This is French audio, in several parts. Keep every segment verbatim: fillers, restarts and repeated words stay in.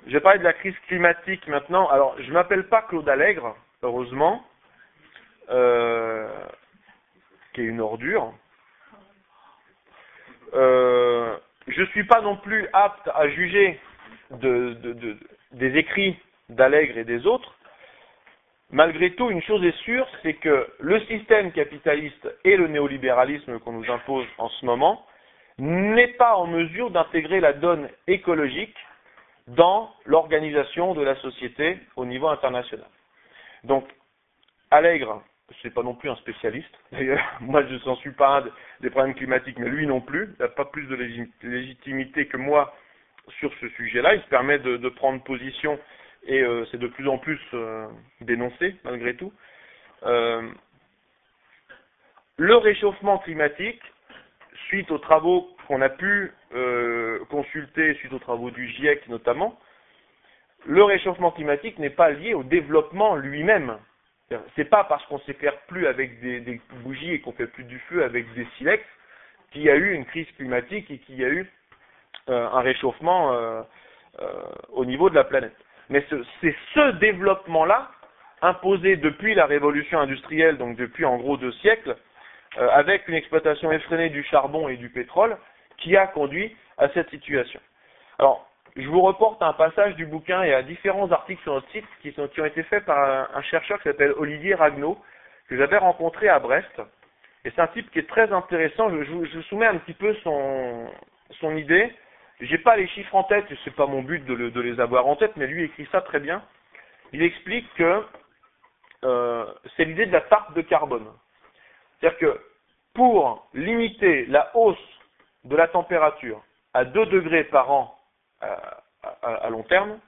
je vais parler de la crise climatique maintenant. Alors, je ne m'appelle pas Claude Allègre, heureusement, euh, qui est une ordure. Euh, je ne suis pas non plus apte à juger de, de, de, des écrits d'Allègre et des autres. Malgré tout, une chose est sûre, c'est que le système capitaliste et le néolibéralisme qu'on nous impose en ce moment n'est pas en mesure d'intégrer la donne écologique dans l'organisation de la société au niveau international. Donc, Allègre, c'est pas non plus un spécialiste. D'ailleurs, moi, je n'en suis pas un des problèmes climatiques, mais lui non plus. Il n'a pas plus de légitimité que moi sur ce sujet-là. Il se permet de, de prendre position et euh, c'est de plus en plus euh, dénoncé, malgré tout. Euh, le réchauffement climatique, suite aux travaux qu'on a pu euh, consulter, suite aux travaux du GIEC notamment, le réchauffement climatique n'est pas lié au développement lui-même. C'est pas parce qu'on s'éclaire plus avec des, des bougies et qu'on fait plus du feu avec des silex qu'il y a eu une crise climatique et qu'il y a eu euh, un réchauffement euh, euh, au niveau de la planète. Mais ce, c'est ce développement-là, imposé depuis la révolution industrielle, donc depuis en gros deux siècles, euh, avec une exploitation effrénée du charbon et du pétrole, qui a conduit à cette situation. Alors, je vous reporte à un passage du bouquin et à différents articles sur notre site qui, sont, qui ont été faits par un, un chercheur qui s'appelle Olivier Ragnaud, que j'avais rencontré à Brest. Et c'est un type qui est très intéressant. Je, je, je soumets un petit peu son, son idée. J'ai pas les chiffres en tête, c'est pas mon but de, le, de les avoir en tête, mais lui écrit ça très bien. Il explique que euh, c'est l'idée de la tarte de carbone. C'est-à-dire que pour limiter la hausse de la température à deux degrés par an à, à, à long terme,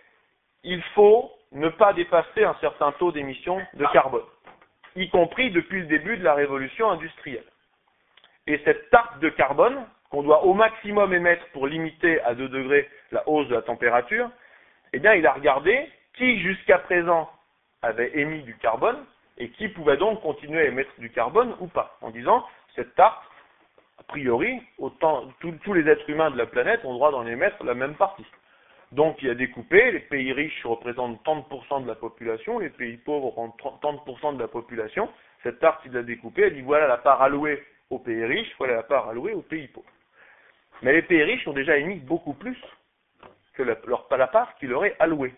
il faut ne pas dépasser un certain taux d'émission de carbone, y compris depuis le début de la révolution industrielle. Et cette tarte de carbone, qu'on doit au maximum émettre pour limiter à deux degrés la hausse de la température, eh bien, il a regardé qui jusqu'à présent avait émis du carbone et qui pouvait donc continuer à émettre du carbone ou pas, en disant, cette tarte, a priori, autant, tous, tous les êtres humains de la planète ont droit d'en émettre la même partie. Donc, il a découpé, les pays riches représentent trente pour cent de la population, les pays pauvres ont trente pour cent de la population. Cette tarte, il l'a découpée, elle dit, voilà la part allouée aux pays riches, voilà la part allouée aux pays pauvres. Mais les pays riches ont déjà émis beaucoup plus que la, leur, la part qui leur est allouée.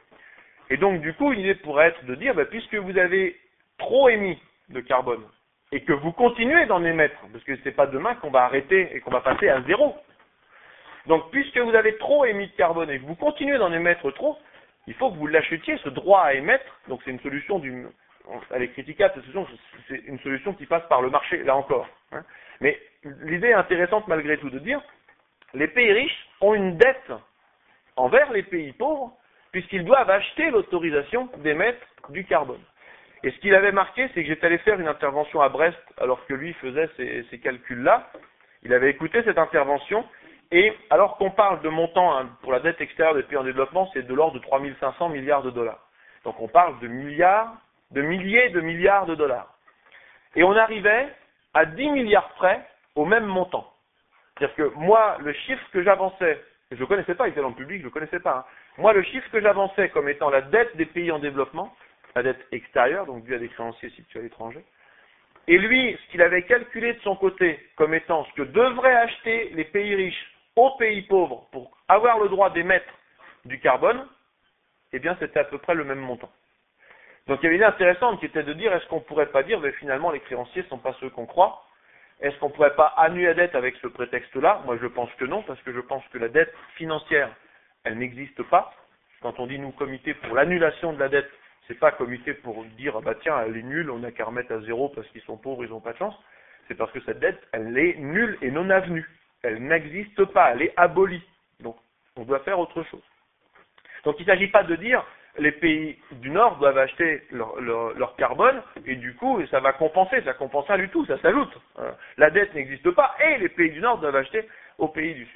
Et donc, du coup, l'idée pourrait être de dire, bah, puisque vous avez trop émis de carbone, et que vous continuez d'en émettre, parce que c'est pas demain qu'on va arrêter et qu'on va passer à zéro. Donc, puisque vous avez trop émis de carbone et que vous continuez d'en émettre trop, il faut que vous l'achetiez, ce droit à émettre. Donc, c'est une solution du, elle est critiquable, cette solution, c'est une solution qui passe par le marché, là encore. Hein. Mais l'idée est intéressante malgré tout de dire, les pays riches ont une dette envers les pays pauvres, puisqu'ils doivent acheter l'autorisation d'émettre du carbone. Et ce qu'il avait marqué, c'est que j'étais allé faire une intervention à Brest, alors que lui faisait ces, ces calculs-là. Il avait écouté cette intervention, et alors qu'on parle de montant hein, pour la dette extérieure des pays en développement, c'est de l'ordre de trois mille cinq cents milliards de dollars. Donc on parle de milliards, de milliers de milliards de dollars. Et on arrivait à dix milliards près au même montant. C'est-à-dire que moi, le chiffre que j'avançais, je ne connaissais pas, il était dans le public, je ne le connaissais pas. Hein. Moi, le chiffre que j'avançais comme étant la dette des pays en développement, la dette extérieure, donc due à des créanciers situés à l'étranger, et lui, ce qu'il avait calculé de son côté comme étant ce que devraient acheter les pays riches aux pays pauvres pour avoir le droit d'émettre du carbone, eh bien, c'était à peu près le même montant. Donc, il y avait une idée intéressante qui était de dire, est-ce qu'on ne pourrait pas dire, mais finalement, les créanciers ne sont pas ceux qu'on croit. Est-ce qu'on ne pourrait pas annuler la dette avec ce prétexte-là? Moi, je pense que non, parce que je pense que la dette financière, elle n'existe pas. Quand on dit, nous, comité pour l'annulation de la dette, c'est pas comité pour dire, ah bah tiens, elle est nulle, on n'a qu'à remettre à zéro parce qu'ils sont pauvres, ils n'ont pas de chance. C'est parce que cette dette, elle est nulle et non avenue. Elle n'existe pas, elle est abolie. Donc, on doit faire autre chose. Donc, il ne s'agit pas de dire, les pays du Nord doivent acheter leur, leur, leur carbone, et du coup, ça va compenser, ça compense rien du tout, ça s'ajoute. La dette n'existe pas, et les pays du Nord doivent acheter aux pays du Sud.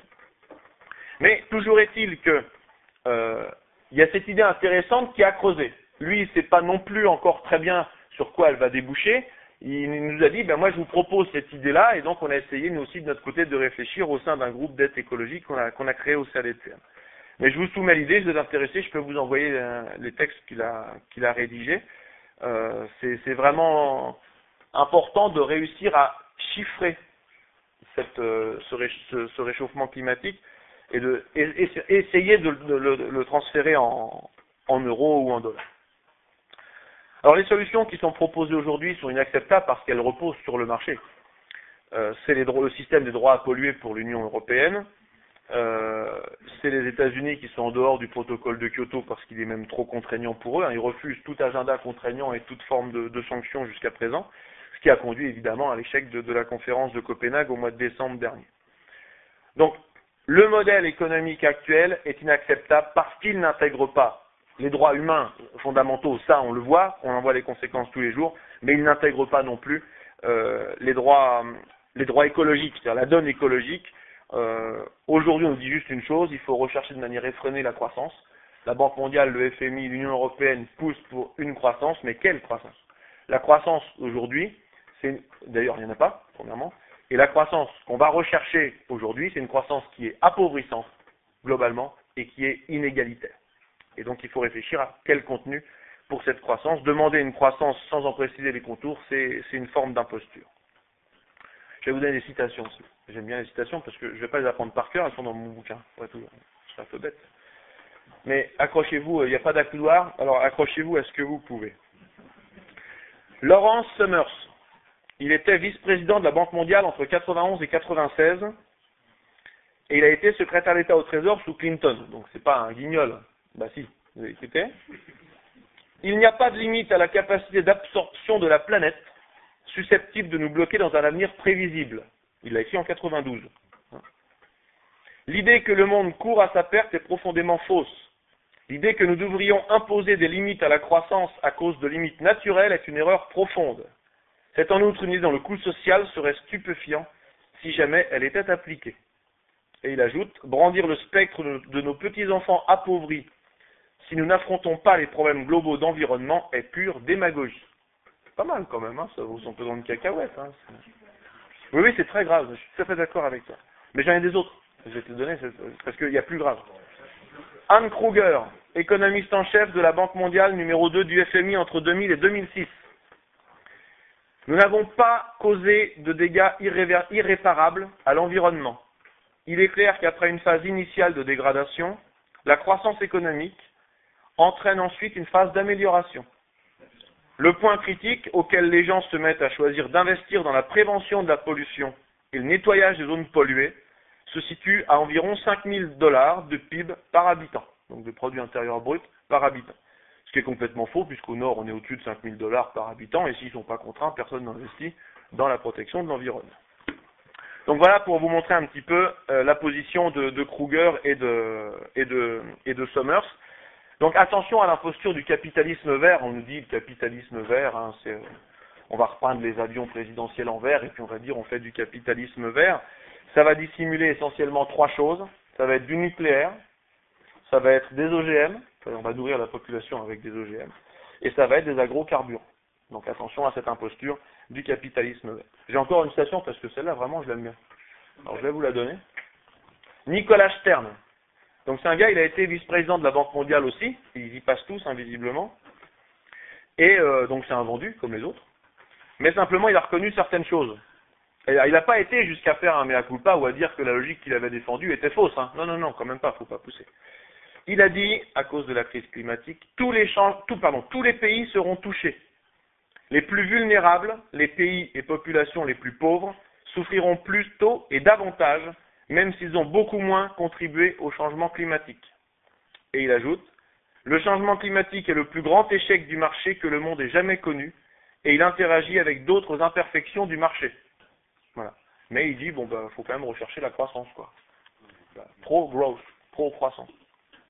Mais, toujours est-il que, euh, il y a cette idée intéressante qui a creusé. Lui, il ne sait pas non plus encore très bien sur quoi elle va déboucher. Il nous a dit, ben moi je vous propose cette idée-là, et donc on a essayé nous aussi de notre côté de réfléchir au sein d'un groupe d'aide écologique qu'on a, qu'on a créé au C A D T M. Mais je vous soumets l'idée, si vous êtes intéressé, je peux vous envoyer euh, les textes qu'il a, qu'il a rédigés. Euh, c'est, c'est vraiment important de réussir à chiffrer cette, euh, ce, ré, ce, ce réchauffement climatique et de et, et, essayer de, de, de, de le transférer en, en euros ou en dollars. Alors les solutions qui sont proposées aujourd'hui sont inacceptables parce qu'elles reposent sur le marché. Euh, c'est les droits, le système des droits à polluer pour l'Union européenne. Euh, c'est les États-Unis qui sont en dehors du protocole de Kyoto parce qu'il est même trop contraignant pour eux. Hein. Ils refusent tout agenda contraignant et toute forme de, de sanctions jusqu'à présent, ce qui a conduit évidemment à l'échec de, de la conférence de Copenhague au mois de décembre dernier. Donc, le modèle économique actuel est inacceptable parce qu'il n'intègre pas les droits humains fondamentaux, ça on le voit, on en voit les conséquences tous les jours, mais il n'intègre pas non plus euh, les droits, les droits écologiques, c'est-à-dire la donne écologique. Euh, aujourd'hui, on nous dit juste une chose, il faut rechercher de manière effrénée la croissance. La Banque mondiale, le F M I, l'Union européenne poussent pour une croissance, mais quelle croissance? La croissance aujourd'hui, c'est d'ailleurs il n'y en a pas, premièrement, et la croissance qu'on va rechercher aujourd'hui, c'est une croissance qui est appauvrissante, globalement, et qui est inégalitaire. Et donc il faut réfléchir à quel contenu pour cette croissance. Demander une croissance sans en préciser les contours, c'est, c'est une forme d'imposture. Je vais vous donner des citations aussi. J'aime bien les citations parce que je ne vais pas les apprendre par cœur, elles sont dans mon bouquin. Ouais, tout, c'est un peu bête. Mais accrochez-vous, il n'y a pas d'accoudoir, alors accrochez-vous à ce que vous pouvez. Lawrence Summers, il était vice-président de la Banque mondiale entre quatre-vingt-onze et quatre-vingt-seize, et il a été secrétaire d'État au Trésor sous Clinton, donc c'est pas un guignol. Bah si, vous avez écouté. Il n'y a pas de limite à la capacité d'absorption de la planète susceptible de nous bloquer dans un avenir prévisible. Il l'a écrit en quatre-vingt-douze. L'idée que le monde court à sa perte est profondément fausse. L'idée que nous devrions imposer des limites à la croissance à cause de limites naturelles est une erreur profonde. C'est en outre une idée dont le coût social serait stupéfiant si jamais elle était appliquée. Et il ajoute, brandir le spectre de nos petits-enfants appauvris si nous n'affrontons pas les problèmes globaux d'environnement est pure démagogie. Pas mal quand même, hein, ça vaut son pesant de cacahuètes. Hein. Oui, oui, c'est très grave, je suis tout à fait d'accord avec toi. Mais j'en ai des autres, je vais te le donner, parce qu'il y a plus grave. Anne Kruger, économiste en chef de la Banque mondiale numéro deux du F M I entre deux mille et deux mille six. Nous n'avons pas causé de dégâts irréver- irréparables à l'environnement. Il est clair qu'après une phase initiale de dégradation, la croissance économique entraîne ensuite une phase d'amélioration. Le point critique auquel les gens se mettent à choisir d'investir dans la prévention de la pollution et le nettoyage des zones polluées se situe à environ cinq mille dollars de P I B par habitant, donc de produit intérieur brut par habitant. Ce qui est complètement faux, puisqu'au nord, on est au-dessus de cinq mille dollars par habitant, et s'ils ne sont pas contraints, personne n'investit dans la protection de l'environnement. Donc voilà pour vous montrer un petit peu euh, la position de, de Kruger et de, et, de, et de Summers. Donc attention à l'imposture du capitalisme vert. On nous dit le capitalisme vert, hein, c'est, on va repeindre les avions présidentiels en vert, et puis on va dire on fait du capitalisme vert. Ça va dissimuler essentiellement trois choses. Ça va être du nucléaire, ça va être des O G M, on va nourrir la population avec des O G M, et ça va être des agrocarburants. Donc attention à cette imposture du capitalisme vert. J'ai encore une citation parce que celle-là, vraiment, je l'aime bien. Alors je vais vous la donner. Nicolas Stern. Donc c'est un gars, il a été vice-président de la Banque mondiale aussi, ils y passent tous, invisiblement. Et euh, donc c'est un vendu, comme les autres. Mais simplement, il a reconnu certaines choses. Et il n'a pas été jusqu'à faire un mea culpa ou à dire que la logique qu'il avait défendue était fausse. Hein. Non, non, non, quand même pas, faut pas pousser. Il a dit, à cause de la crise climatique, tous les, champs, tout, pardon, tous les pays seront touchés. Les plus vulnérables, les pays et populations les plus pauvres, souffriront plus tôt et davantage, même s'ils ont beaucoup moins contribué au changement climatique. Et il ajoute, le changement climatique est le plus grand échec du marché que le monde ait jamais connu, et il interagit avec d'autres imperfections du marché. Voilà. Mais il dit, bon, bah, faut quand même rechercher la croissance, quoi. Pro-growth, pro-croissance.